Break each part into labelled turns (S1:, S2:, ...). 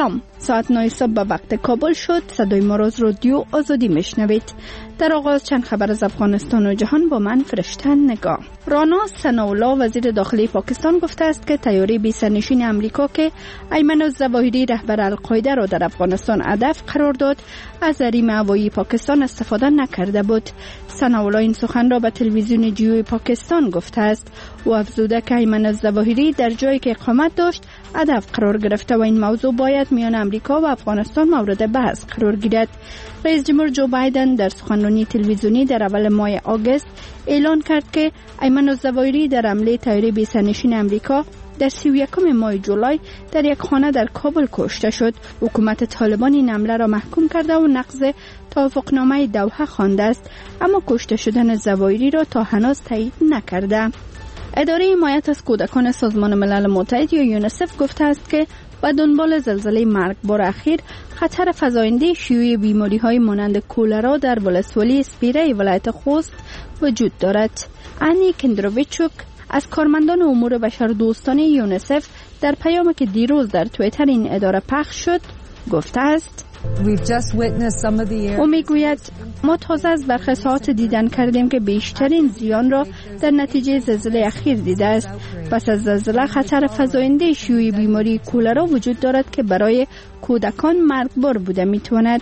S1: سلام، ساعت 9 صبح به وقت کابل شد. صدای ما را از رادیو آزادی میشنوید. در آغاز چند خبر از افغانستان و جهان با من فرشته نگاه. رانا ثناءالله وزیر داخلی پاکستان گفته است که طیاره بی سرنشین امریکا که ایمن الظواهری رهبر القاعده را در افغانستان هدف قرار داد از حریم هوایی پاکستان استفاده نکرده بود. ثناءالله این سخن را به تلویزیون جیو پاکستان گفته است و افزوده که ایمن الظواهری در جایی که اقامت داشت هدف قرار گرفته و این موضوع باید میان امریکا و افغانستان مورد بحث قرار گیرد. رئیس جمهور جو بایدن در سخنرانی تلویزیونی در اول ماه آگوست اعلان کرد که ایمن الظواهری در حمله طیاره بی سرنشین امریکا در 31 ماه جولای در یک خانه در کابل کشته شد. حکومت طالبان این حمله را محکوم کرده و نقض توافقنامه دوحه خوانده است، اما کشته شدن الظواهری را تا هنوز تایید نکرده. اداره حمایت از کودکان سازمان ملل متحد یا یونیسف گفته است که با دنبال زلزله مرگبار اخیر خطر فزاینده شیوع بیماری‌های مانند کولرا در ولسوالی اسپیره ولایت خوست وجود دارد. انی کندروویچوک از کارمندان امور بشردوستانه یونیسف در پیامی که دیروز در توییتر این اداره پخش شد گفته است: او میگوید ما تازه از برخی ساعات دیدن کردیم که بیشترین زیان را در نتیجه زلزله اخیر دیده است. پس از زلزله خطر فزاینده شیوع بیماری کولرا وجود دارد که برای کودکان مرگبار بوده میتواند.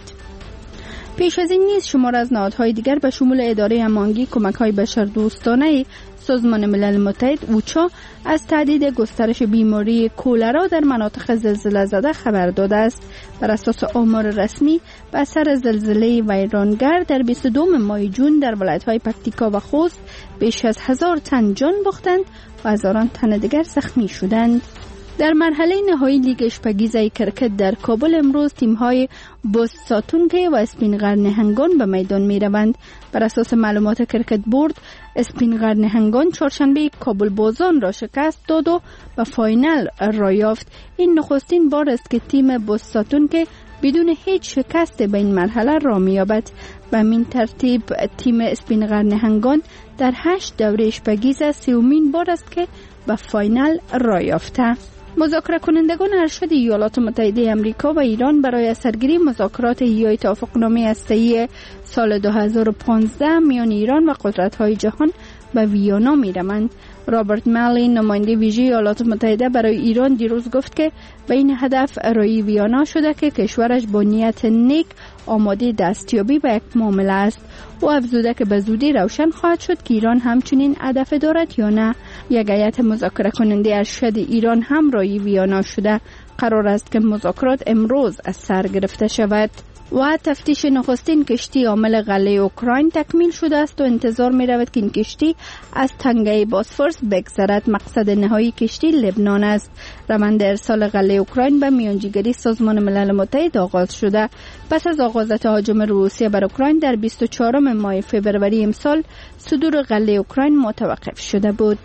S1: پیش از این نیز شمار از نهادهای دیگر به شمول اداره هماهنگی کمک‌های بشردوستانه سازمان ملل متحد اوچا از تهدید گسترش بیماری کولرا در مناطق زلزله زده خبر داده است. بر اساس آمار رسمی به اثر زلزله ویرانگر در 22 ماه جون در ولایت‌های پکتیکا و خوست بیش از 1000 تن جان باختند و هزاران تن دیگر زخمی شدند. در مرحله نهایی لیگ اشپگیزه کرکت در کابل امروز تیم‌های بوساتونگه و اسپینغر نهنگان به میدان می‌روند. بر اساس معلومات کرکت بورد، اسپینغر نهنگان چهارشنبه کابل بازان را شکست داد و به فاینال را یافت. این نخستین بار است که تیم بوساتونگه بدون هیچ شکست به این مرحله را می‌یابد. به همین ترتیب تیم اسپینغر نهنگان در 8 دوره اشپگیزه سومین بار است که به فاینال را یافته. مذاکره کنندگان ارشد ایالات متحده آمریکا و ایران برای سرگیری مذاکرات احیای توافقنامه هسته‌ای سال 2015 میان ایران و قدرت‌های جهان به ویانا می‌روند. رابرت مالی نماینده ویژه ایالات متحده برای ایران دیروز گفت که به این هدف رای ویانا شده که کشورش با نیت نیک آماده دستیابی به یک معامله است و افزوده که به زودی روشن خواهد شد که ایران همچنین هدف دارد یا نه. یک هیئت مذاکره کننده ارشد ایران هم رای ویانا شده. قرار است که مذاکرات امروز از سر گرفته شود. و تفتیش نخستین کشتی حامل غله اوکراین تکمیل شده است و انتظار می رود که این کشتی از تنگه باسفورس بگذرد. مقصد نهایی کشتی لبنان است. روند ارسال غله اوکراین به میانجیگری سازمان ملل متحد آغاز شده. پس از آغاز تهاجم روسیه بر اوکراین در 24 ماه فوریه امسال صدور غله اوکراین متوقف شده بود.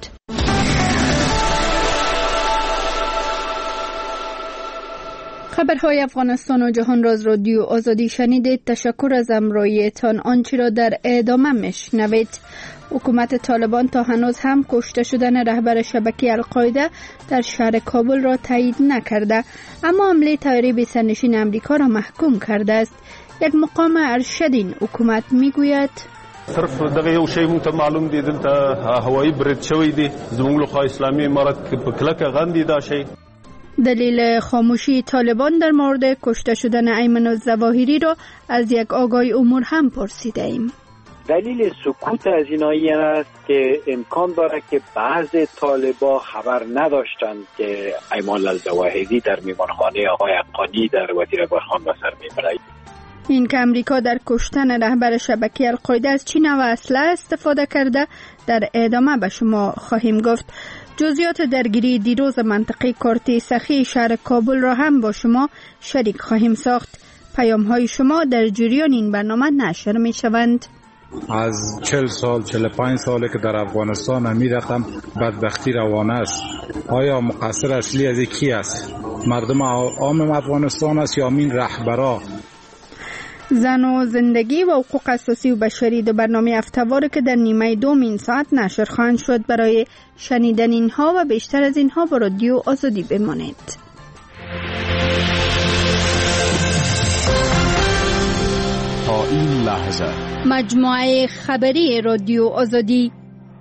S1: خبرهای افغانستان و جهان را از رادیو آزادی شنیدید. تشکر از همراهیتان. آنچه را در ادامه میشنوید. حکومت طالبان تا هنوز هم کشته شدن رهبر شبکه القاعده در شهر کابل را تایید نکرده، اما حمله طیاره بی سرنشین امریکا را محکوم کرده است. یک مقام ارشد این حکومت میگوید:
S2: صرف دغه یو شی مونږ ته معلوم دي دلته هوایی برید شوی دی زموږ لخوا اسلامي امارت په کلکه غندي دا شی.
S1: دلیل خاموشی طالبان در مورد کشته شدن ایمن الظواهری را از یک آگای امور هم پرسیده ایم.
S3: دلیل سکوت از اینایی است که امکان داره که بعض طالبا خبر نداشتند که ایمن الظواهری در میمانخانه آقای حقانی در وزیر اکبرخان به سر میبرد.
S1: این که امریکا در کشتن رهبر شبکه القاعده از چین و اسلحه استفاده کرده در ادامه به شما خواهیم گفت. جزئیات درگیری دیروز منطقه کارتی سخی شهر کابل را هم با شما شریک خواهیم ساخت. پیام‌های شما در جریان این برنامه نشر می شوند.
S4: از 40 سال 45 ساله که در افغانستان همین رقم بدبختی روانه است. آیا مقصر اصلی از کی است؟ مردم عام افغانستان است یا این رهبرا؟
S1: زن و زندگی و حقوق اساسی و بشری دو برنامه هفته‌واره که در نیمه دوم این ساعت نشر خواهند شد. برای شنیدن اینها و بیشتر از اینها با رادیو آزادی بمانید.
S5: این لحظه.
S1: مجموعه خبری رادیو آزادی.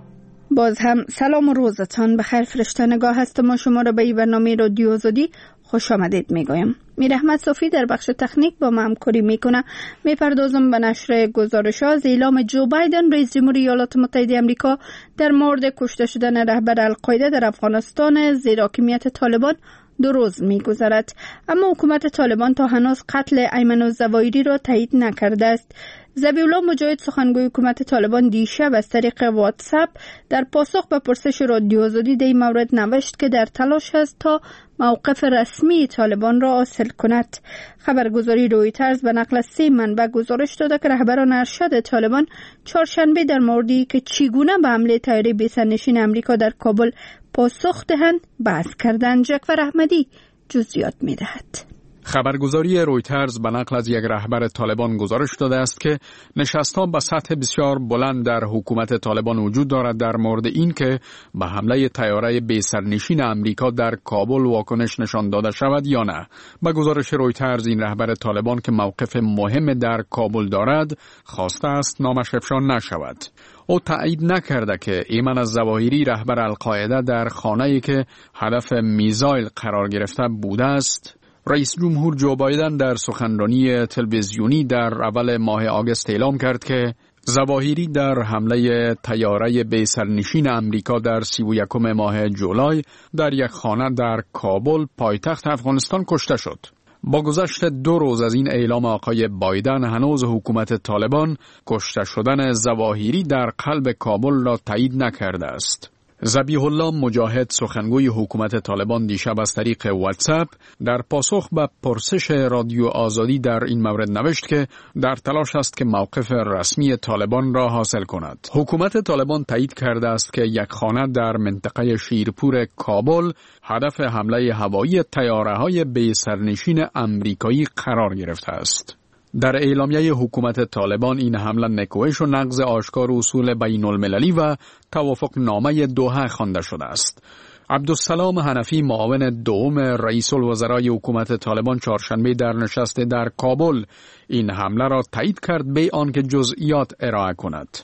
S1: باز هم سلام و روزتان بخیر. فرشته نگاه هست ما شما را به این برنامه رادیو آزادی خوش آمدید میگویم. میر احمد صافی در بخش تکنیک با ما همکاری میکنه. میپردازم به نشر گزارش ها از اعلام جو بایدن رئیس جمهوری ایالات متحده آمریکا در مورد کشته شدن رهبر القاعده در افغانستان زیر حاکمیت طالبان 2 روز می‌گذرد، اما حکومت طالبان تا هنوز قتل ایمن الظواهری را تایید نکرده است. ذبیح الله مجاهد سخنگوی حکومت طالبان دیشب از طریق واتساپ در پاسخ به پرسش رادیو آزادی در این مورد نوشت که در تلاش است تا موقف رسمی طالبان را حاصل کند. خبرگزاری رویترز به نقل 3 منبع گزارش داده که رهبران ارشد طالبان چهارشنبه در موردی که چگونه به حمله طیاره بی‌سرنشین آمریکا در کابل پاسخ دهند بحث کردند. جعفر احمدی جزئیات می‌دهد.
S6: خبرگزاری رویترز به نقل از یک رهبر طالبان گزارش داده است که نشست‌ها به سطح بسیار بلند در حکومت طالبان وجود دارد در مورد این که به حمله طیاره بی‌سرنشین آمریکا در کابل واکنش نشان داده شود یا نه. به گزارش رویترز این رهبر طالبان که موقف مهم در کابل دارد خواسته است نامش افشا نشود. او تایید نکرده که ایمن الظواهری رهبر القاعده در خانه‌ای که هدف میزایل قرار گرفته بوده است. رئیس جمهور جو بایدن در سخنرانی تلویزیونی در اول ماه آگوست اعلام کرد که ظواهری در حمله طیاره بی‌سرنشین آمریکا در 31 ماه جولای در یک خانه در کابل پایتخت افغانستان کشته شد. با گذشت 2 روز از این اعلام آقای بایدن هنوز حکومت طالبان کشته شدن ظواهری در قلب کابل را تایید نکرده است. ذبیح الله مجاهد سخنگوی حکومت طالبان دیشب از طریق واتساپ در پاسخ به پرسش رادیو آزادی در این مورد نوشت که در تلاش است که موقف رسمی طالبان را حاصل کند. حکومت طالبان تایید کرده است که یک خانه در منطقه شیرپور کابل هدف حمله هوایی طیاره‌های بی‌سرنشین آمریکایی قرار گرفته است. در اعلامیه حکومت طالبان این حمله نکوهش و نقض آشکار اصول بین المللی و توافق نامه دوحه خوانده شده است. عبدالسلام حنفی معاون دوم رئیس الوزرای حکومت طالبان چهارشنبه در نشست در کابل این حمله را تایید کرد به آنکه جزئیات ارائه کند.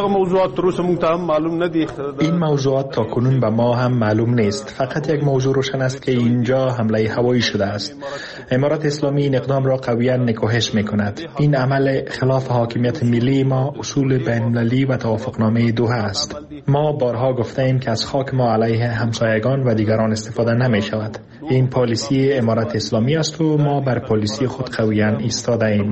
S7: این موضوعات تا کنون به ما هم معلوم نیست. فقط یک موضوع روشن است که اینجا حمله هوایی شده است. امارات اسلامی این اقدام را قویاً نکوهش می‌کند. این عمل خلاف حاکمیت ملی ما، اصول بین‌المللی و توافقنامه دوحه است. ما بارها گفتیم که از خاک ما علیه همسایگان و دیگران استفاده نمی‌شود. این پالیسی امارات اسلامی است و ما بر پالیسی خود قویاً ایستاده‌ایم.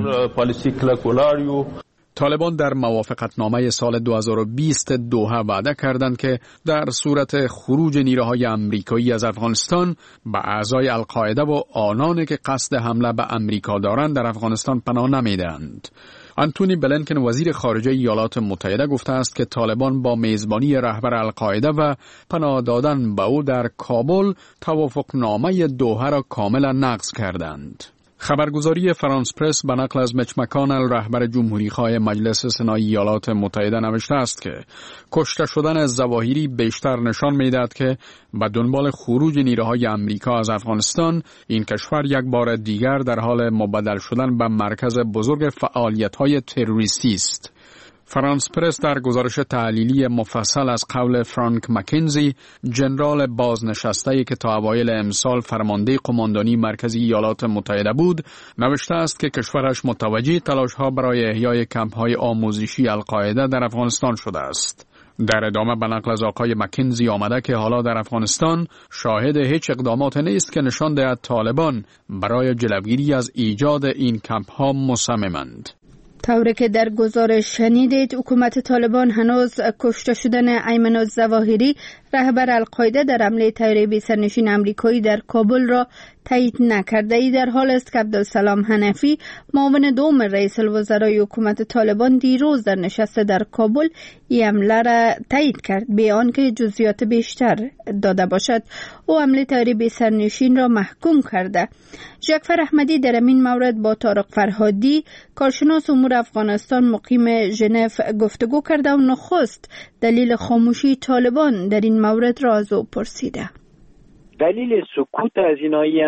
S6: طالبان در موافقتنامه سال 2020 دوحه وعده کردند که در صورت خروج نیروهای آمریکایی از افغانستان به اعضای القاعده و آنانی که قصد حمله به آمریکا دارند در افغانستان پناه نمیدهند. آنتونی بلینکن وزیر خارجه ایالات متحده گفته است که طالبان با میزبانی رهبر القاعده و پناه دادن به او در کابل توافقنامه دوحه را کاملا نقض کردند. خبرگزاری فرانس پرس به نقل از میچ مکانل رهبر جمهوری خواه مجلس سنای ایالات متحده نوشته است که کشته شدن ظواهری بیشتر نشان می‌دهد که به دنبال خروج نیروهای آمریکا از افغانستان این کشور یک بار دیگر در حال مبدل شدن به مرکز بزرگ فعالیت‌های تروریستی است. فرانس پرس در گزارش تحلیلی مفصل از قول فرانک مکنزی، ژنرال بازنشسته‌ای که تا اوایل امسال فرمانده قماندانی مرکزی ایالات متحده بود، نوشته است که کشورش متوجه تلاش‌ها برای احیای کمپ‌های آموزشی القاعده در افغانستان شده است. در ادامه به نقل از آقای مکنزی آمده که حالا در افغانستان شاهد هیچ اقدامات نیست که نشان دهد طالبان برای جلوگیری از ایجاد این کمپ‌ها مصممند.
S1: طوری که در گزارش شنیدید، حکومت طالبان هنوز کشته شدن ایمن الظواهری رهبر القاعده در حمله طیاره بی‌سرنشین آمریکایی در کابل را تایید نکرده. ای در حال است که عبدالسلام حنفی معاون دوم رئیس الوزرای حکومت طالبان دیروز در نشست در کابل این حمله را تایید کرد به آنکه جزئیات بیشتر داده باشد. او حمله طیاره بی‌سرنشین را محکوم کرده. جعفر احمدی در این مورد با طارق فرهادی کارشناس امور افغانستان مقیم ژنو گفتگو کرده و نخست دلیل خاموشی طالبان در این مورد را از او پرسیده.
S3: دلیل سکوت از اینا این است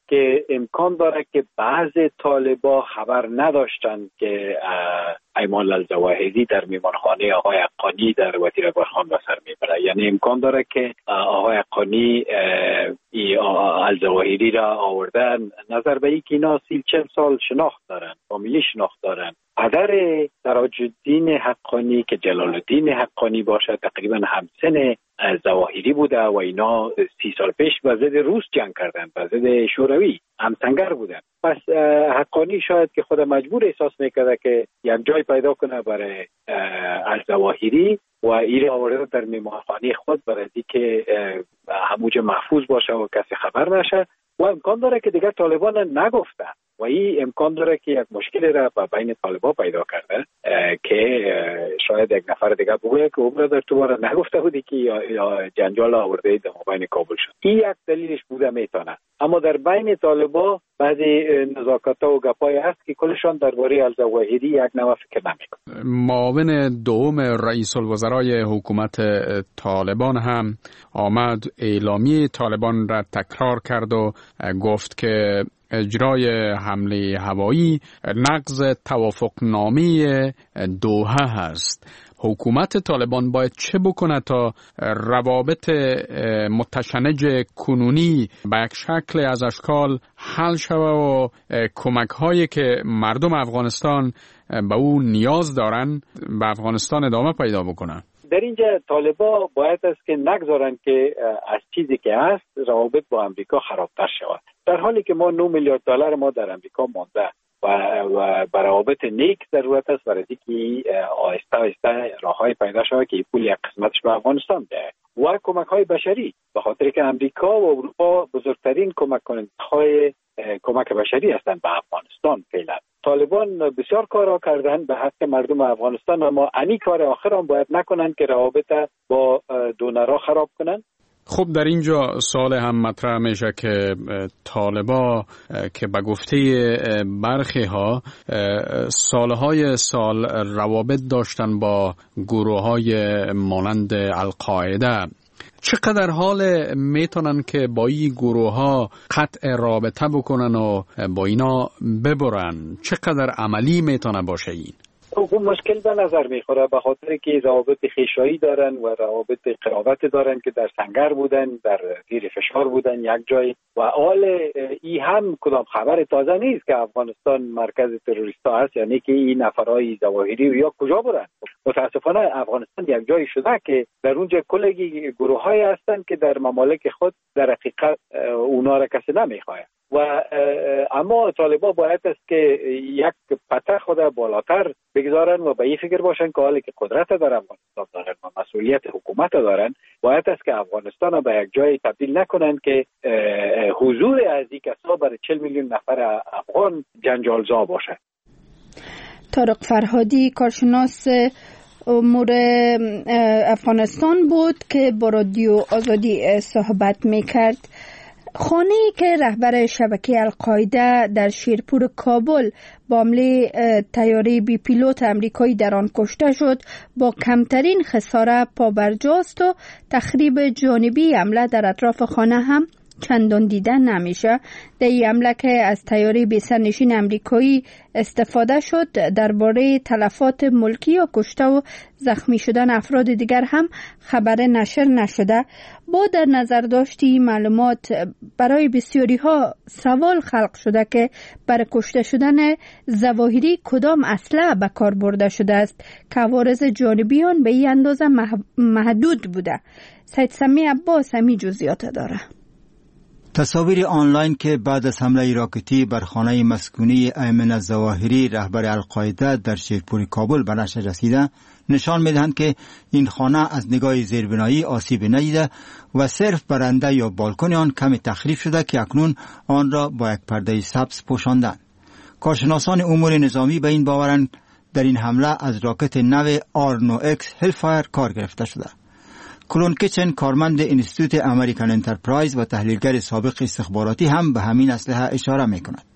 S3: که امکان داره که بعض طالبا خبر نداشتند که ایمان الظواهری در میمانخانه آقای حقانی در وزیر اکبرخان به سر میبره. یعنی امکان داره که آقای حقانی الظواهری را آوردن نظر به اینکه اینا 40 سال شناخت دارن، فامیلی شناخت دارن. پدر سراج الدین حقانی که جلال الدین حقانی باشه تقریبا همسن ظواهری بوده و اینا 30 سال پیش به ضد روس جنگ کردن، به ضد شوروی همسنگر بودن. پس حقانی شاید که خود مجبور احساس میکرده که یک جای پیدا کنه برای الظواهری و این آورده در میمانخانه خود برای اینکه همونجا محفوظ باشه و کسی خبر نشه و امکان داره که دیگر طالبان نگفته و این امکان داره که یک مشکل را بین طالبان پیدا کرده که شاید یک نفر دیگر بگوید که عمر در تو را نگفته بودی که یا جنجال آورده در بین کابل شد. این یک دلیلش بوده میتونه. اما در بین طالبان بعضی نزاکت‌ها و گپای هست که کلشان درباره الظواهری یک نوع فکر نمیکنه.
S6: معاون دوم رئیس الوزرای حکومت طالبان هم آمد اعلامیه طالبان را تکرار کرد و گفت که اجرای حمله هوایی نقض توافقنامه دوحه هست. حکومت طالبان باید چه بکنه تا روابط متشنج کنونی به یک شکل از اشکال حل شود و کمک هایی که مردم افغانستان به او نیاز دارن به افغانستان ادامه پیدا بکنن؟
S3: در اینجا طالبان باید است که نگذارن که از چیزی که هست روابط با امریکا خرابتر شود. در حالی که ما 9 میلیارد دلار ما در امریکا مانده و روابط نیک ضرورت است برای اینکه آهسته آهسته راههای پیدا شود که پول یک قسمتش به افغانستان ده و کمک های بشری، به خاطر که امریکا و اروپا بزرگترین کمک کننده‌های کمک بشری هستند به افغانستان. فعلا طالبان بسیار کارا کردن به حق مردم افغانستان، اما انی کار آخر هم باید نکنند که روابط با دونرها خراب کنند.
S6: خب در اینجا سوال هم مطرح میشه که طالبا که به گفته برخی ها سالهای سال روابط داشتن با گروه های مانند القاعده، چقدر حال میتونن که با این گروه ها قطع رابطه بکنن و با اینا ببرن؟ چقدر عملی میتونه باشه این؟
S3: خب مشکل به نظر میخوره به خاطر که روابط خیشایی دارن و روابط قرابت دارن که در سنگر بودن، در زیر فشار بودن یک جای و حال ای هم کدام خبر تازه نیست که افغانستان مرکز تروریستا هست، یعنی که این نفرای ظواهری یا کجا برن. متاسفانه افغانستان یک جایی شده که در اونجا کلگی گروه های هستن که در ممالک خود در حقیقت اونا را کسی نمیخواه و اما طالبان باید است که یک پته خود بالاتر بگذارن و به این فکر باشن که حالی که قدرت در افغانستان دارن و مسئولیت حکومت دارن باید است که افغانستان به یک جای تبدیل نکنن که حضور از این کسا برای 40 میلیون نفر افغان جنجالزا باشه.
S1: طارق فرهادی کارشناس امور افغانستان بود که با رادیو آزادی صحبت میکرد. خانه‌ای که رهبر شبکه القاعده در شیرپور کابل با حمله طیاره بی پیلوت امریکایی در آن کشته شد با کمترین خساره پابرجاست و تخریب جانبی حمله در اطراف خانه هم چندان دیده نمیشه. در این حمله که از طیاره بی سرنشین امریکایی استفاده شد درباره تلفات ملکی یا کشته و زخمی شدن افراد دیگر هم خبر نشر نشده. با در نظر داشتی معلومات برای بسیاری ها سوال خلق شده که برای کشته شدن ظواهری کدام اسلحه به کار برده شده است که عوارض جانبیان به این اندازه محدود بوده. سید سمی عباس همی جزئیات داره.
S5: تصاویر آنلاین که بعد از حمله راکتی بر خانه مسکونی ایمن الظواهری رهبر القاعده در شیرپور کابل به نشر رسیده نشان می‌دهند که این خانه از نگاه زیربنایی آسیب ندیده و صرف برنده یا بالکن آن کمی تخریب شده که اکنون آن را با یک پرده سبز پوشاندند. کارشناسان امور نظامی به این باورند در این حمله از راکت نو R9X هلفایر کار گرفته شده. کلون کیچن کارمند انستیتوت امریکن انترپرایز و تحلیلگر سابق استخباراتی هم به همین اسلحه اشاره می‌کند.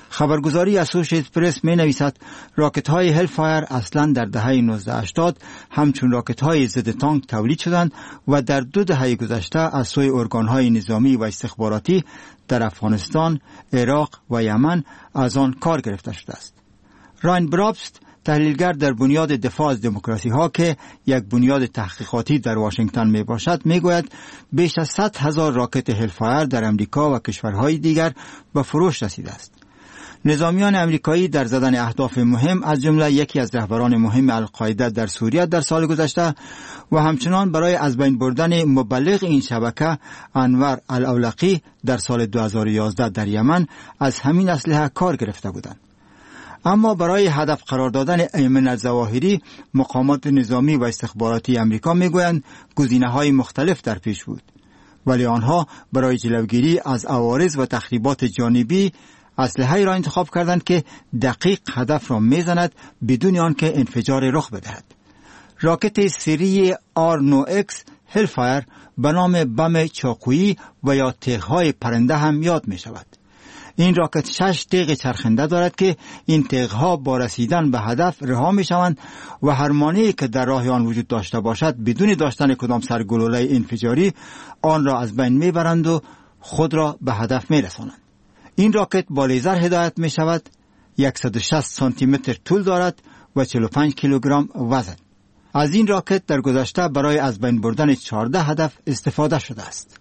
S5: خبرگزاری اسوسییتد پرس می نویسد راکت های هلفایر اصلا در دهه 1980 همچون راکت های ضد تانک تولید شدند و در 2 دهه گذشته از سوی ارگان های نظامی و استخباراتی در افغانستان، عراق و یمن از آن کار گرفته شده است. راین برابست، تحلیلگر در بنیاد دفاع از دموکراسی ها که یک بنیاد تحقیقاتی در واشنگتن می باشد، می گوید بیش از 100,000 راکت هلفایر در امریکا و کشورهای دیگر به فروش رسیده است. نظامیان امریکایی در زدن اهداف مهم از جمله یکی از رهبران مهم القاعده در سوریه در سال گذشته و همچنان برای از بین بردن مبلغ این شبکه انور الاولقی در سال 2011 در یمن از همین اسلحه کار گرفته بودند. اما برای هدف قرار دادن ایمن الظواهری مقامات نظامی و استخباراتی امریکا میگویند گزینه‌های مختلف در پیش بود، ولی آنها برای جلوگیری از عوارض و تخریبات جانبی اسلحه‌ای را انتخاب کردند که دقیق هدف را میزند بدون آنکه انفجار رخ بدهد. راکت سری R9X هلفایر به نام بم چاقویی و یا تیغ‌های پرنده هم یاد می شود. این راکت 6 تیغ چرخنده دارد که این تیغ‌ها با رسیدن به هدف رها می شوند و هر مانعی که در راه آن وجود داشته باشد بدون داشتن کدام سرگلوله انفجاری آن را از بین می برند و خود را به هدف می رسانند. این راکت با لیزر هدایت می شود، 160 سانتی متر طول دارد و 45 کیلوگرم وزن. از این راکت در گذشته برای از بین بردن 14 هدف استفاده شده است.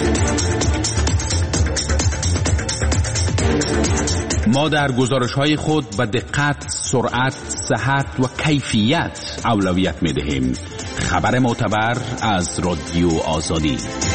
S8: ما در گزارش‌های خود به دقت، سرعت، صحت و کیفیت اولویت می‌دهیم. خبر معتبر از رادیو آزادی.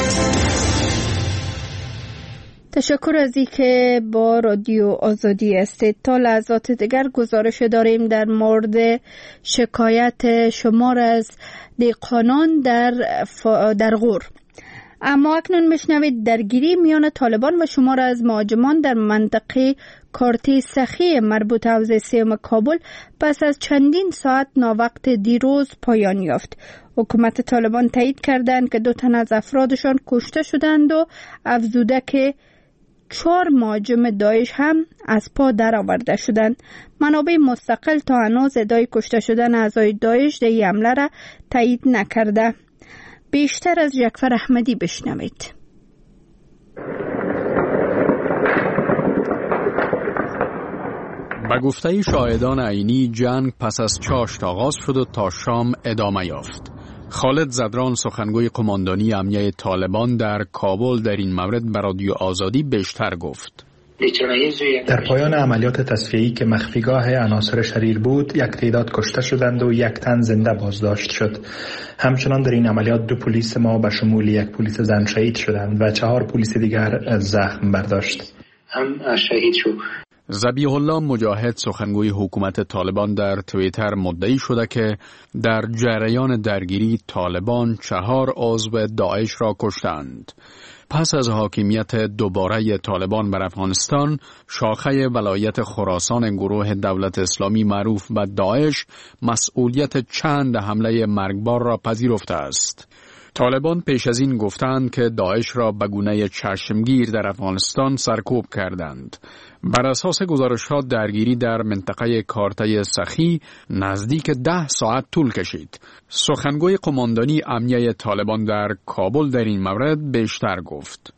S1: تشکر از اینکه با رادیو آزادی هستید. تا لحظات دیگر گزارش داریم در مورد شکایت شمار از دهقانان در غور. اما اکنون میشنوید درگیری میان طالبان و شمار از مهاجمان در منطقه کارتی سخی مربوط حوزه سیوم کابل پس از چندین ساعت ناوقت دیروز پایان یافت. حکومت طالبان تایید کردند که 2 تن از افرادشان کشته شدند و افزوده که 4 مهاجم داعش هم از پا درآورده شدند. منابع مستقل تا هنوز ادعای کشته شدن اعضای داعش در این حمله را تایید نکرده. بیشتر از جعفر احمدی بشنوید.
S6: به گفته شاهدان عینی جنگ پس از چاشت آغاز شد و تا شام ادامه یافت. خالد زدران سخنگوی قماندانی امنیه طالبان در کابل در این مورد به رادیو آزادی بیشتر گفت.
S7: در پایان عملیات تصفیه‌ای که مخفیگاه عناصر شریر بود، 1 تعداد کشته شدند و 1 تن زنده بازداشت شد. همچنان در این عملیات 2 پلیس ما به شمول 1 پلیس زن شهید شدند و 4 پلیس دیگر زخم برداشت.
S3: هم شهید شد.
S6: ذبیح الله مجاهد سخنگوی حکومت طالبان در توییتر مدعی شده که در جریان درگیری طالبان 4 عضو داعش را کشتند. پس از حاکمیت دوباره طالبان بر افغانستان، شاخه ولایت خراسان گروه دولت اسلامی معروف به داعش مسئولیت چند حمله مرگبار را پذیرفته است. طالبان پیش از این گفتند که داعش را به گونه چشمگیر در افغانستان سرکوب کردند. بر اساس گزارش‌ها درگیری در منطقه کارته سخی نزدیک 10 ساعت طول کشید. سخنگوی قماندانی امنیه طالبان در کابل در این مورد بیشتر گفت.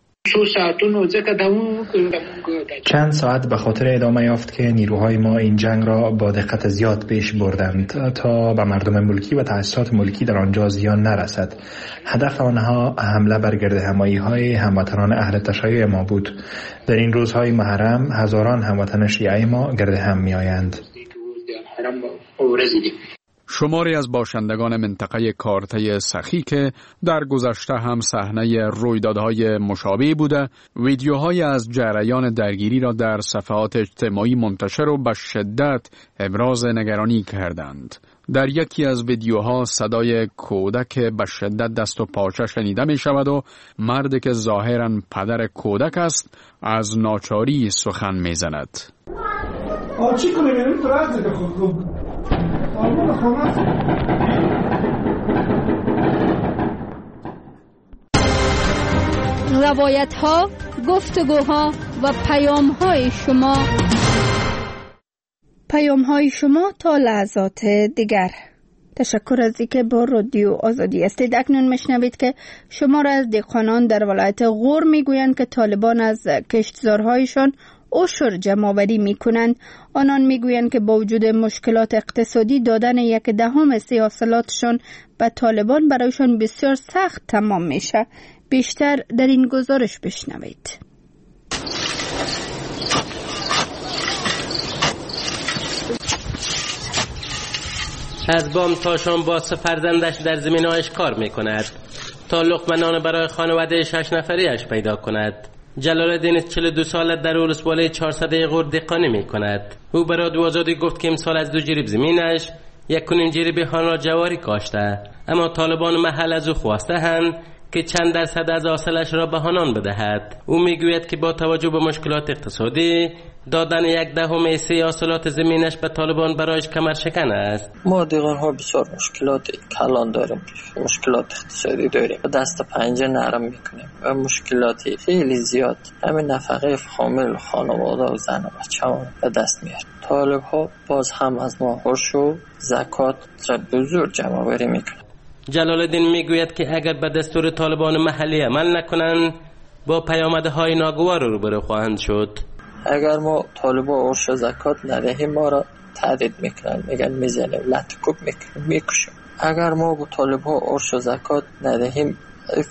S7: چند ساعت به خاطر ادامه یافت که نیروهای ما این جنگ را با دقت زیاد پیش بردند تا به مردم ملکی و تأسیسات ملکی در آنجا زیان نرسد. هدف آنها حمله بر گردهمایی‌های هموطنان اهل تشیع ما بود. در این روزهای محرم هزاران هموطن شیعه ما گردهم می‌آیند.
S6: شماری از باشندگان منطقه کارته سخی که در گذشته هم صحنه رویدادهای مشابهی بوده، ویدیوهای از جریان درگیری را در صفحات اجتماعی منتشر و به شدت ابراز نگرانی کردند. در یکی از ویدیوها صدای کودک به شدت دست و پاچه شنیده می شود و مردی که ظاهراً پدر کودک است از ناچاری سخن می زند.
S1: روایت ها، گفتگوها و پیام های شما پیام های شما تا لحظات دیگر. تشکر از اینکه با رادیو آزادی هستید. اکنون میشنوید که شمار از دهقانان در ولایت غور میگویند که طالبان از کشتزارهایشان عشر جمع‌آوری میکنند. آنان میگویند که با وجود مشکلات اقتصادی دادن 1/10 حاصلاتشان به طالبان برایشان بسیار سخت تمام میشه. بیشتر در این گزارش بشنوید.
S9: از بام تا شام با 3 فرزندش در زمینهایش کار میکند تا لقمه نان برای خانواده 6 نفریش پیدا کند. جلال الدین 42 ساله در ولسوالی 400 غور دهقانی میکند. او به رادیو آزادی گفت که امسال از 2 جریب زمینش 1.5 جریب هان را جواری کاشته، اما طالبان محل از او خواسته‌اند که چند درصد از حاصلش را به آنان بدهد. او میگوید که با توجه به مشکلات اقتصادی دادن 1/10 حاصلات زمینش به طالبان برایش کمرشکن است.
S10: ما دهقان‌ها بسیار مشکلات کلان داریم، مشکلات اقتصادی داریم، دست پنجه نرم میکنیم و مشکلاتی خیلی زیاد همین نفقه حامل خانواده و زن و بچه‌ها به دست میاریم. طالب‌ها باز هم از ما عرش و زکات را بزرگ جمع‌آوری میکنند.
S9: جلال الدین میگوید که اگر به دستور طالبان محلی عمل نکنند با پیامدهای ناگوار روبرو خواهند شد.
S10: اگر ما طالبا عرش و زکات ندهیم ما را تهدید میکنن، میگن میزنیم، لطکوب میکنیم، میکشیم. اگر ما با طالبا عرش و زکات ندهیم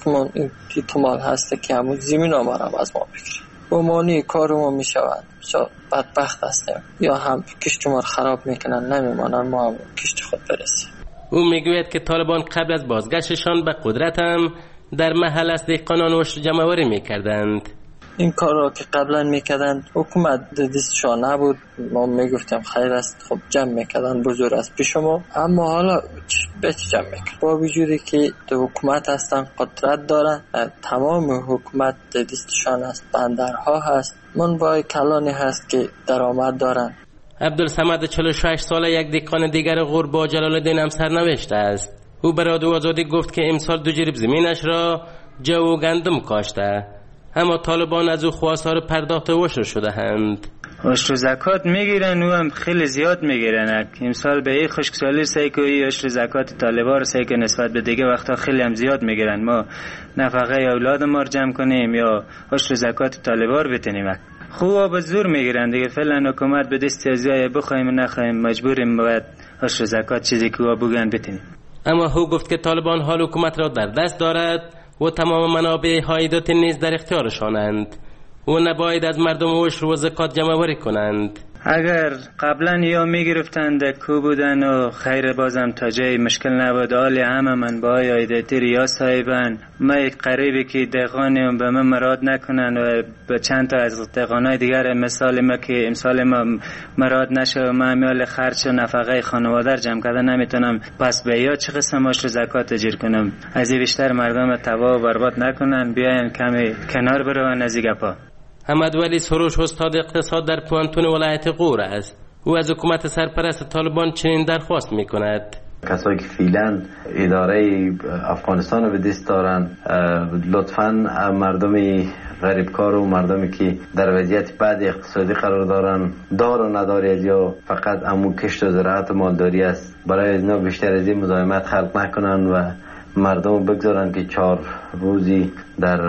S10: احتمال هست که همون زمین ما را از ما بگیرن. با مانی کار ما میشود، بدبخت هستیم یا هم کشت ما را خراب میکنن، نمیمانن ما هم کشت خود برسیم.
S9: او میگوید که طالبان قبل از بازگشتشان به قدرت هم در محل از دهقانان عشر جمع‌آوری میکردند.
S10: این کار را که قبلا میکردند حکومت دستشان نبود، ما میگفتیم خیر است، خب جمع میکردن بزرگ است پیش ما، اما حالا به چه جمع میکرد؟ با وجودی که حکومت هستن، قدرت دارن، تمام حکومت دستشان است، بندرها هست، منبع کلانی هست که درآمد دارن.
S9: عبدالصمد 46 ساله یک دهقان دیگر غور با جلال الدین هم سرنوشت است. او به رادیو آزادی گفت که امسال 2 جریب زمینش را جو و گندم کاشته، اما طالبان از او خواستار پرداخت عشر شده اند.
S11: عشر زکات میگیرن، او هم خیلی زیاد میگیرن. امسال به این خشکسالی سعی کنی عشر زکات طالبان رو سعی کنی نسبت به دیگه وقتا خیلی هم زیاد میگیرن. ما نفقه اولاد ما رو جمع کنیم یا عشر زکات طالبان رو بتونیم. خوبا به زور میگیرن دیگه. فعلا حکومت به دست ازیای بخوایم نخوایم مجبوریم باید عشر زکات چیزی که بگن بتونیم.
S9: اما او گفت که طالبان حال حکومت را در دست دارد و تمام منابع عایدات نیز در اختیارشانند و نباید از مردم عشر و زکات جمع‌آوری کنند.
S11: اگر قبلا یا میگرفتند کو بودن و خیر بازم تا جای مشکل نبود، حالی همه من با عایداتی ریا صاحبن. ما یک قریبی که دهقانیم به من مراد نکنن و به چند تا از دهقانای دیگر مثال ما که امسال ما مراد نشه و من میال خرچ و نفقه خانواده جمع کردن نمیتونم، پس به یا چه قسم عشر زکات اجر کنم؟ از این بیشتر مردم تباه و برباد نکنن، بیاین کمی کنار برون از این گپا.
S9: حمد ولی سروش استاد اقتصاد در پوانتون ولایت غور است. او از حکومت سرپرست طالبان چنین درخواست میکند:
S12: کسایی که فعلا اداره افغانستان رو به دست دارن لطفاً مردم غریبکار و مردمی که در وضعیت بد اقتصادی قرار دارن، دار و نداری یا فقط امو کشت و زراعت و مالداری است، برای اینا بیشتر از این مزاحمت خلق نکنن و مردم بگذارن که 4 روزی در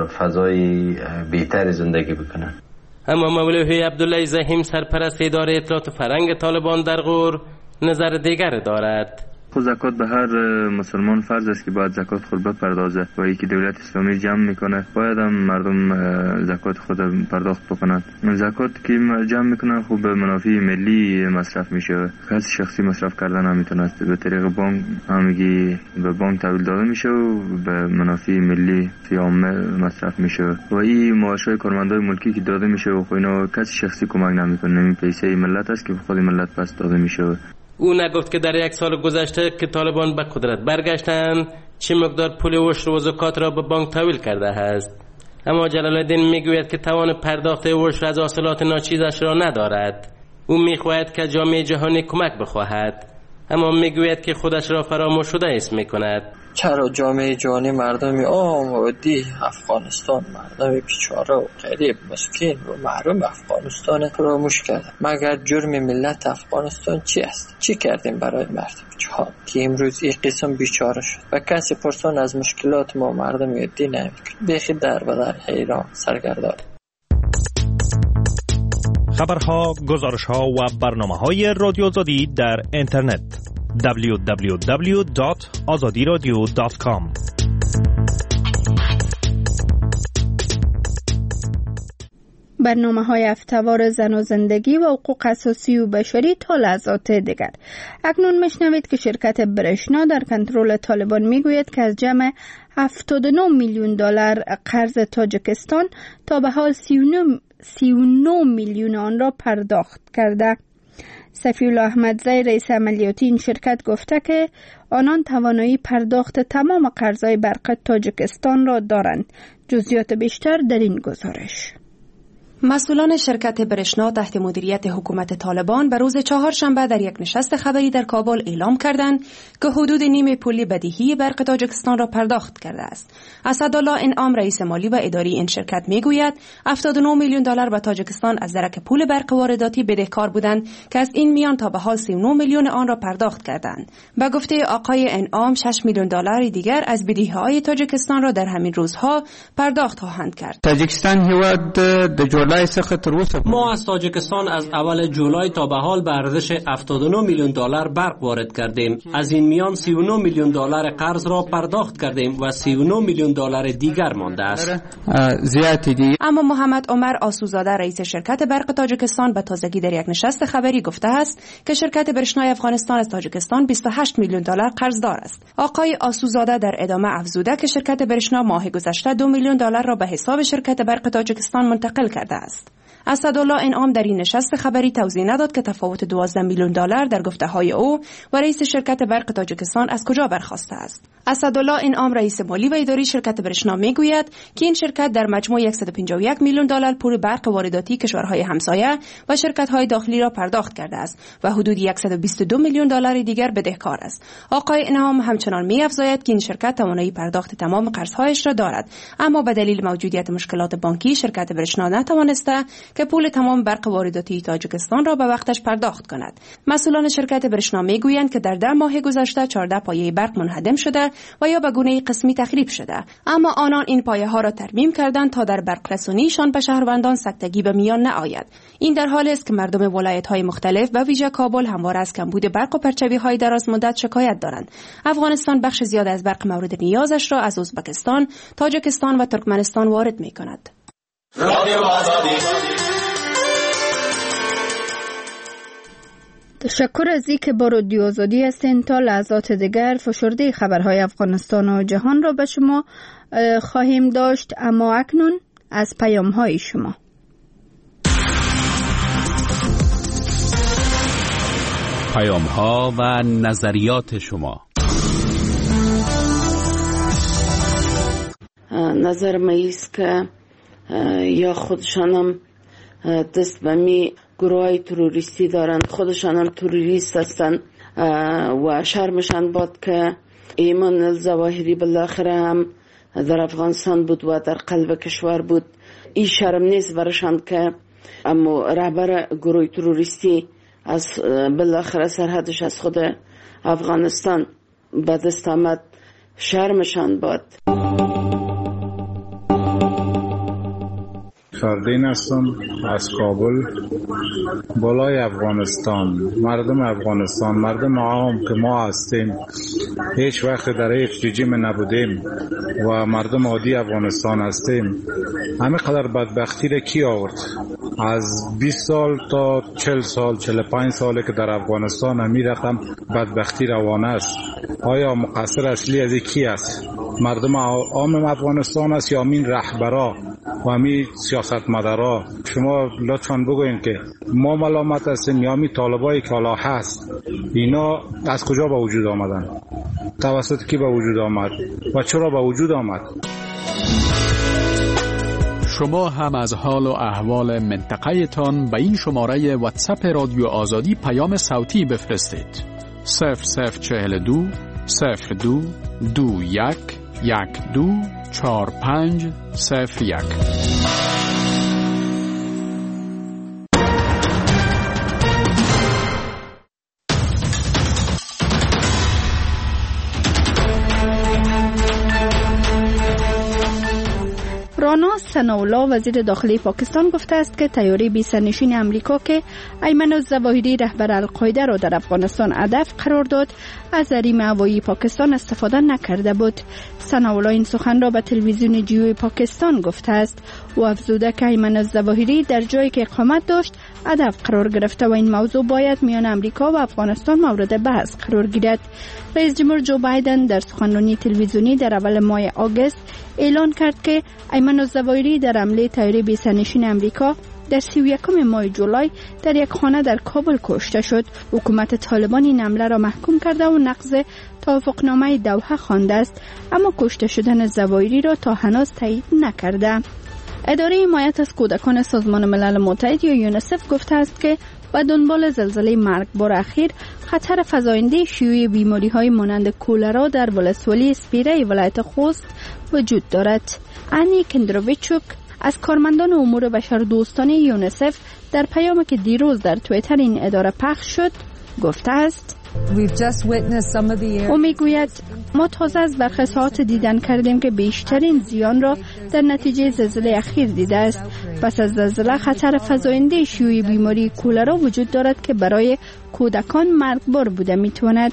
S12: فضای بهتر زندگی بکنن.
S9: اما مولوی عبدالله زهیم سرپرست اداره اطلاعات فرهنگ طالبان در غور نظر دیگر دارد.
S13: خود زکات به هر مسلمان فرض است که باید زکات خود بپردازه و یکی دولت اسلامی جمع میکنه باید هم مردم زکات خود پرداخت بکنند. زکات که جمع میکنن خوب به منافع ملی مصرف میشه، کسی شخصی مصرف کردن نمیتونه، به طریق بانک همگی به بانک تحویل داده میشه و به منافع ملی عامه مصرف میشه و این معاشهای کارمندای ملکی که داده میشه و خب اینا کسی شخصی کمک نمیکنه، این پیسه ملت است که خود ملت پس داده میشه.
S9: او نگفت که در 1 سال گذشته که طالبان به قدرت برگشتند چه مقدار پول عشر و زکات را به بانک تحویل کرده است. اما جلال الدین میگوید که توان پرداخت عشر از حاصلات ناچیزش را ندارد. او میخواهد که جامعه جهانی کمک بخواهد، اما میگوید که خودش را فراموش شده حس میکند.
S10: چرا جامعه جهانی مردم عادی افغانستان، مردم بیچاره و غریب مسکین و محروم افغانستان فراموش کرده؟ مگر جرم ملت افغانستان چی است؟ چی کردیم برای مردم جهان که امروز این قسم بیچاره شد و کسی پرسان از مشکلات ما مردم عادی نمیکنه؟ بیخی در بدر حیران سرگردان.
S14: خبرها، گزارشها و برنامه‌های رادیو آزادی در اینترنت www.azadiradio.com.
S1: برنامه‌های هفته‌وار زن و زندگی و حقوق اساسی و بشری تا لحظات دیگر. اکنون میشنوید که شرکت برشنا در کنترل طالبان میگوید که از جمع 79 میلیون دلار قرض تاجیکستان تا به حال 39 میلیون آن را پرداخت کرده. سفیالله احمدزی رئیس عملیاتی این شرکت گفته که آنان توانایی پرداخت تمام قرضهای برق تاجیکستان را دارند. جزئیات بیشتر در این گزارش.
S15: مسئولان شرکت برشنا تحت مدیریت حکومت طالبان به روز چهارشنبه در یک نشست خبری در کابل اعلام کردند که حدود نیم پول بدهی برق تاجیکستان را پرداخت کرده است. اسدالله انعام رئیس مالی و اداری این شرکت میگوید 79 میلیون دلار به تاجیکستان از درک پول برق وارداتی بدهکار بودند که از این میان تا به حال 39 میلیون آن را پرداخت کردند. به گفته آقای انعام 6 میلیون دلار دیگر از بدهی‌های تاجیکستان را در همین روزها پرداخت خواهند کرد.
S16: تاجیکستان هیواد
S17: ما از تاجیکستان از اول جولای تا به حال به ارزش 79 میلیون دلار برق وارد کردیم. از این میان 39 میلیون دلار قرض را پرداخت کردیم و 39 میلیون دلار دیگر مانده است.
S15: اما محمد عمر آسوزاده رئیس شرکت برق تاجیکستان به تازگی در یک نشست خبری گفته است که شرکت برشنای افغانستان از تاجیکستان 28 میلیون دلار قرضدار است. آقای آسوزاده در ادامه افزوده که شرکت برشنا ماه گذشته 2 میلیون دلار را به حساب شرکت برق تاجیکستان منتقل کرده است. اسدالله انعام در این نشست خبری توضیح نداد که تفاوت 12 میلیون دلار در گفته‌های او و رئیس شرکت برق تاجیکستان از کجا برخاسته است. اسدالله انعام رئیس مالی و اداری شرکت برشنا میگوید که این شرکت در مجموع 151 میلیون دلار پول برق وارداتی کشورهای همسایه و شرکت‌های داخلی را پرداخت کرده است و حدود 122 میلیون دلار دیگر بدهکار است. آقای انعام همچنان می‌افزاید که این شرکت توانایی پرداخت تمام قرض‌هایش را دارد، اما به دلیل موجودیت مشکلات بانکی شرکت برشنا نتوانسته که پول تمام برق وارداتی تاجیکستان را به وقتش پرداخت کند. مسئولان شرکت برشنا میگویند که در 10 ماه گذشته 14 پایه برق منهدم شده و یا به گونه قسمی تخریب شده، اما آنان این پایه ها را ترمیم کردند تا در برق رسونیشان به شهروندان سکتگی به میان نآید. این در حالی است که مردم ولایت های مختلف و ویژه کابل همواره از کمبود برق و پرچوی های دراز مدت شکایت دارند. افغانستان بخش زیاد از برق مورد نیازش را از ازبکستان، تاجیکستان و ترکمنستان وارد می‌کند.
S1: تشکر از اینکه با رادیو آزادی هستین. تا لحظات دیگر فشرده خبرهای افغانستان و جهان را به شما خواهیم داشت، اما اکنون از پیام‌های شما.
S8: پیام‌ها و نظریات شما.
S18: نظر من است که یا خودشانم دست به می گروهای تروریستی دارند، خودشانم تروریست هستند و شرمشان باد که ایمان الظواهری بالاخره هم در افغانستان بود و در قلب کشور بود. این شرم نیست برشان که اما رهبر گروه تروریستی از بالاخره سرحدش از خود افغانستان به دست آمد. شرمشان باد.
S4: فردین هستم از کابل. بالای افغانستان، مردم افغانستان، مردم عام که ما هستیم، هیچ وقت در هیچ رژیم نبودیم و مردم عادی افغانستان هستیم. همه قدر بدبختی را کی آورد؟ از 20 سال تا 40 سال 45 ساله که در افغانستان همین رقم بدبختی روانه است. آیا مقصر اصلی از کی است؟ مردم عام افغانستان است یا همین رهبرا و همین سیاستمدارا؟ شما لطفاً بگوین که ما ملامت هستیم یا همین طالبایی که حالا هست، اینا از کجا به وجود آمدن؟ توسط کی به وجود آمد و چرا به وجود آمد؟
S6: شما هم از حال و احوال منطقه تان به این شماره واتساپ رادیو آزادی پیام صوتی بفرستید. 0042 0221124501.
S1: رانا ثناءالله وزیر داخلی پاکستان گفته است که طیاره بی سرنشین امریکا که ایمن الظواهری رهبر القاعده را در افغانستان هدف قرار داد از حریم هوایی پاکستان استفاده نکرده بود. ثناءالله این سخن را به تلویزیون جیو پاکستان گفته است و افزوده که ایمن الظواهری در جایی که اقامت داشت هدف قرار گرفته و این موضوع باید میان امریکا و افغانستان مورد بحث قرار گیرد. رئیس جمهور جو بایدن در سخنرانی تلویزیونی در اول ماه آگوست اعلان کرد که ایمن الظواهری در حمله طیاره بی سرنشین امریکا در 31 ماه جولای در یک خانه در کابل کشته شد. حکومت طالبان این حمله را محکوم کرده و نقض توافقنامه دوحه خوانده است، اما کشته شدن الظواهری را تا هنوز تایید نکرده. اداره حمایت از کودکان سازمان ملل متحد یا یونیسف گفته است که به دنبال زلزله مرگبار اخیر خطر فزاینده شیوع بیماری‌های مانند کولرا در ولسوالی سپیره ولایت خوست وجود دارد. انی کندروویچوک از کارمندان امور بشردوستانه یونیسف در پیامی که دیروز در توییتر این اداره پخش شد گفته است: او میگوید ما تازه از برخی ساعات دیدن کردیم که بیشترین زیان را در نتیجه زلزله اخیر دیده است. پس از زلزله خطر فزاینده شیوع بیماری کولرا وجود دارد که برای کودکان مرگبار بوده میتواند.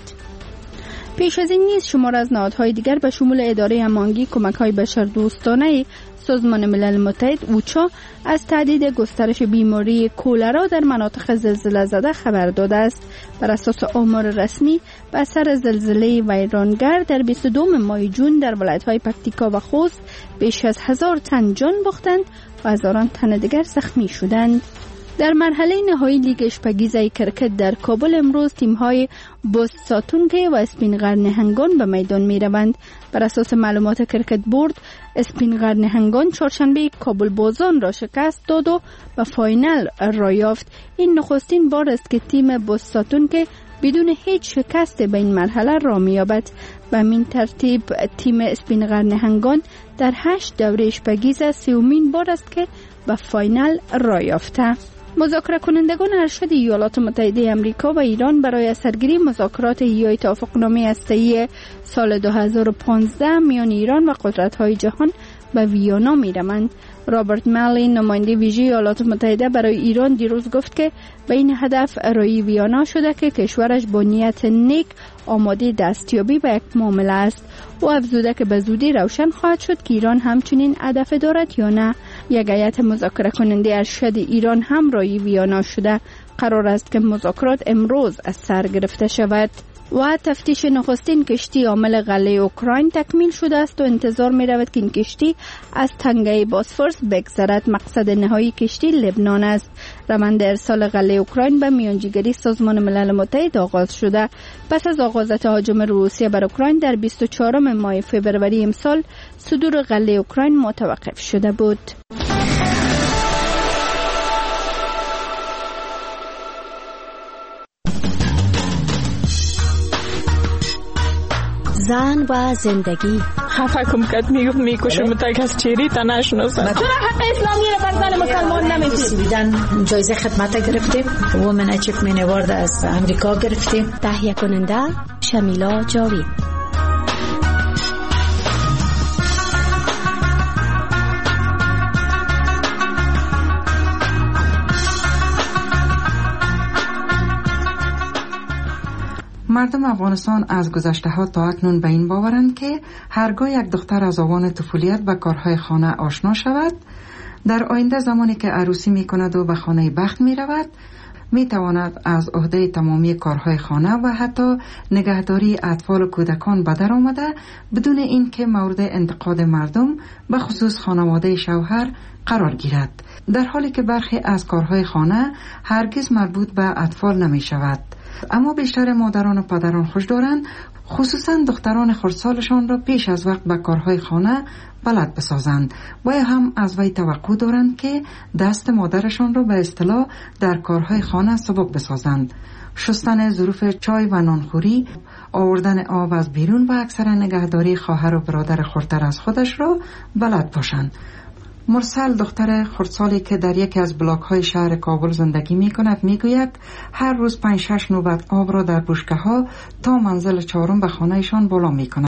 S1: پیش از این نیز شمار از نهادهای دیگر به شمول اداره هماهنگی کمک‌های بشردوستانه سازمان ملل متحد اوچا از تهدید گسترش بیماری کولرا در مناطق زلزله زده خبر داده است. بر اساس آمار رسمی به اثر زلزله ویرانگر در 22 ماه جون در ولایت‌های پکتیکا و خوست بیش از 1000 تن جان باختند و هزاران تن دیگر زخمی شدند. در مرحله نهایی لیگ اشپگیزه کرکت در کابل امروز تیم‌های بوساتونگه و اسپینغر نهنگان به میدان می‌روند. بر اساس معلومات کرکت بورد اسپینغر نهنگان چهارشنبه کابل بازان را شکست داد و به فاینال را یافت. این نخستین بار است که تیم بوساتونگه بدون هیچ شکست به این مرحله را می‌یابد. به این ترتیب تیم اسپینغر نهنگان در 8 دوره اشپگیزه سومین بار است که به فاینال را یافته. مذاکره کنندگان ارشد ایالات متحده آمریکا و ایران برای سرگیری مذاکرات احیای توافقنامه هسته‌ای سال 2015 میان ایران و قدرت‌های جهان به ویانا می‌روند. رابرت مالین نماینده ویژه ایالات متحده برای ایران دیروز گفت که به این هدف رای ویانا شده که کشورش با نیت نیک آماده دستیابی به یک معامله است. او افزوده که به زودی روشن خواهد شد که ایران همچنین هدف دارد یا نه. یک هیئت مذاکره کننده ارشد ایران هم رای ویانا شده. قرار است که مذاکرات امروز از سر گرفته شود. و تفتیش نخستین کشتی حامل غله اوکراین تکمیل شده است و انتظار می رود که این کشتی از تنگه باسفورس بگذرد. مقصد نهایی کشتی لبنان است. روند ارسال غله اوکراین به میانجیگری سازمان ملل متحد آغاز شده. پس از آغاز تهاجم روسیه بر اوکراین در 24 ماه فوریه امسال صدور غله اوکراین متوقف شده بود.
S16: زن و زندگی
S19: خفه کم کد میکشم تا کس چیری تا نشناسم.
S16: چرا حق اسلامی رو بر زن مسلمان نمیدید؟ جایزه خدمت گرفتیم. وومن اچیومنت اوارد از امریکا گرفتیم. تهیه کننده شمیلا جاوید.
S20: مردم افغانستان از گذشته ها تا اکنون به این باورند که هرگاه یک دختر از آوان طفولیت به کارهای خانه آشنا شود، در آینده زمانی که عروسی می کند و به خانه بخت می رود، می تواند از عهده تمامی کارهای خانه و حتی نگهداری اطفال و کودکان به در آمده بدون اینکه مورد انتقاد مردم به خصوص خانواده شوهر قرار گیرد، در حالی که برخی از کارهای خانه هرگز مربوط به اطفال نمی شود. اما بیشتر مادران و پدران خوش دارند خصوصا دختران خردسالشان را پیش از وقت به کارهای خانه بلد بسازند و هم از وی توقع دارند که دست مادرشان را به اصطلاح در کارهای خانه سبک بسازند. شستن ظروف چای و نانخوری، آوردن آب از بیرون و اکثر نگهداری خواهر و برادر خردتر از خودش را بلد باشند. مرسل دختر خردسالی که در یکی از بلاک های شهر کابل زندگی می کند می گوید هر روز 5-6 نوبت آب را در بشکه ها تا منزل 4 به خانه ایشان بالا می کند.